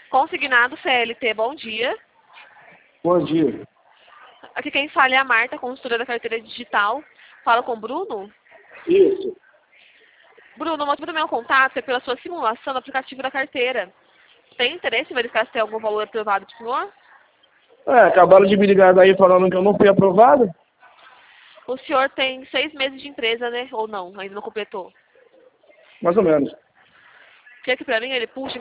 Consignado CLT, bom dia. Bom dia. Aqui quem fala é a Marta, consultora da carteira digital. Fala com o Bruno. Isso. Bruno, o motivo do meu contato é pela sua simulação do aplicativo da carteira. Tem interesse em verificar se tem algum valor aprovado para o senhor? Acabaram de me ligar daí falando que eu não fui aprovado. O senhor tem 6 meses de empresa, né? Ou não? Ainda não completou. Mais ou menos. Quer que pra mim ele puxe